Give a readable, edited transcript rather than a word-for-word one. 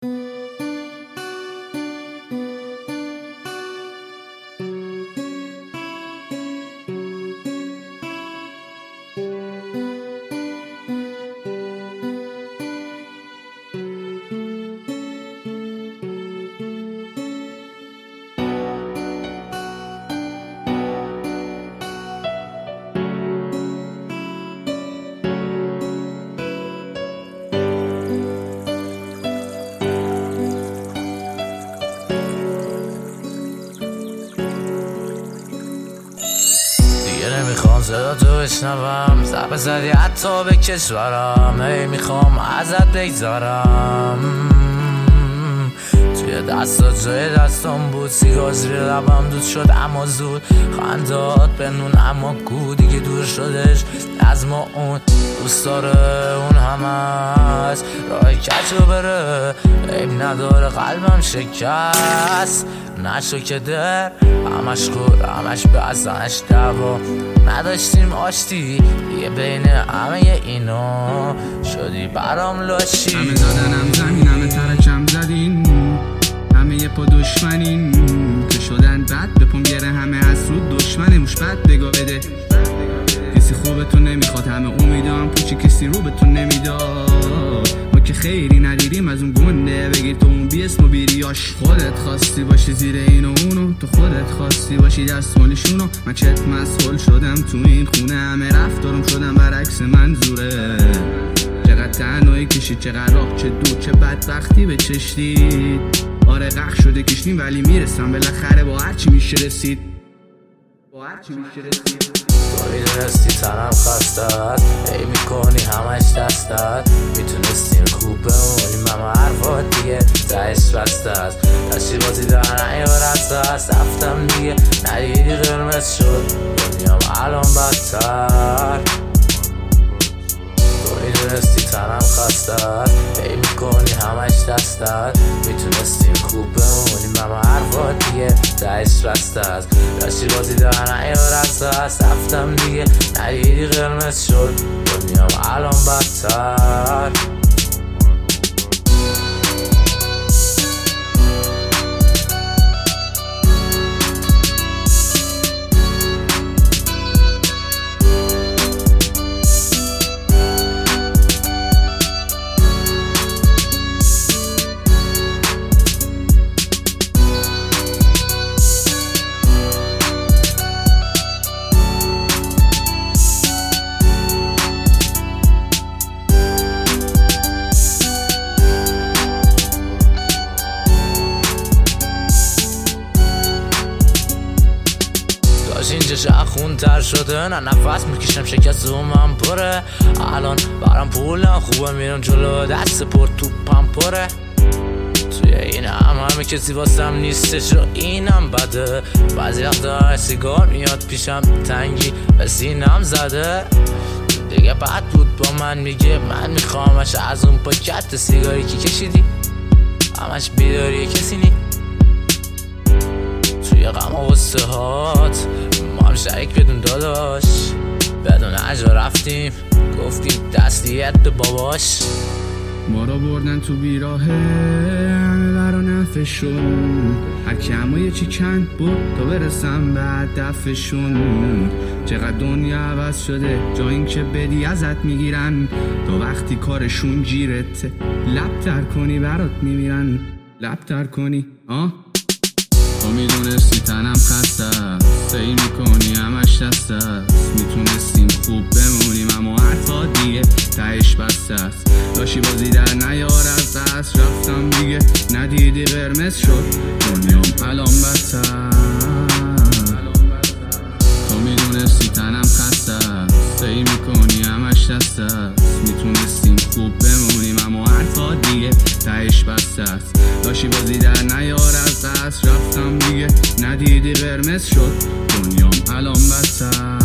نمیخوام صدا تو بشنوم، ضربه زدی حتی به کشورم. هی میخوام ازت بگذارم، توی دستات جای دستم بود، سیگار زیر لبم دود شد اما زود. خندات بنون اما گو دیگه دور شدش از ما. اون دوست داره اون همه هست، راه کجو بره عیب نداره، قلبم شکست نشو که در همش خور همش بزنش دوا. نداشتیم آشتی دیگه بین همه اینا، شدی برام لاشی. همه زدنم زمین، همه ترکم زدین، همه یه پا دشمنین که شدن بد به پام گره. همه حسود دشمنه موش بد بگاه بده، کسی خوبتون نمیخواد، همه امیدام پوچی کسی رو بهتون نمیداد. ما که خیری ندیدیم از اون گنده، بگیر تو اون بی اسم و بیریاش. خودت خواستی باشی زیر این و اونو، تو خودت خواستی باشی دستمالشونو. من چت مسئول شدم تو این خونه، همه رفتارم شدم برعکس منظوره. چقدر تنهایی کشید، چقدر راه، چه دور، چه بدبختی به چشتید. آره غرق شده کشتیم ولی میرسم بالاخره، با هرچی میشه رسید، با هرچی میشه رسید. تو میدونستی تنم خستت، ای میکنی همش دستت. میتونستیم خوب بمونیم اما حرفات دیگه تهش بسته است. داشتی بازی در نیارت است، رفتم دیگه ندیدی قرمز شد دنیام الان بدتر. میدونستی تنم خستت، ای میکنی همش دستت. میتونستیم خوب بمونیم اما حرفات دیگه تهش بسته است. داشتی بازی در نیارت است، رفتم دیگه ندیدی قرمز شد دنیام الان بدتر. اینجا شخون تر شده، نه نفس میکشم شکست و من پره. الان برام پولم خوبه، میرم جلو دست پر توپم پره. توی این همه کسی واسم نیستش و اینم بده. بعضی وقتا سیگار میاد پیشم تنگی به سینم زده. دیگه بد بود با من میگه، من میخوامش از اون پاکت سیگاری که کشیدی. همش بیداری کسی نی توی غم و غصه هات، ما هم شریک بدون داداش. بدون اجا رفتیم گفتیم تسلیت به باباش. ما را بردن تو بیراهه، همه برا نفشون. هر کی اما یه چی کند بود تا برسم به هدفشون. چقدر دنیا عوض شده، جا این که بدی ازت میگیرن. تا وقتی کارشون جیرت لب تر کنی برات میمیرن. لب تر کنی تو میدونستی تنم خسته است، ای میکنی همش دست است. میتونستیم خوب بمونیم اما حرفا دیگه تهش بسته است. داشتی بازی در نیارت است، رفتم دیگه ندیدی قرمز شد دنیام الان بدتر. تو میدونستی تنم خسته است، ای میکنی همش دست است. میتونستیم خوب بمونیم اما حرفا دیگه تهش بسته است. داشتی بازی در نیارت است، رفتم دیگه ندیدی قرمز شد دنیام الان بدتر.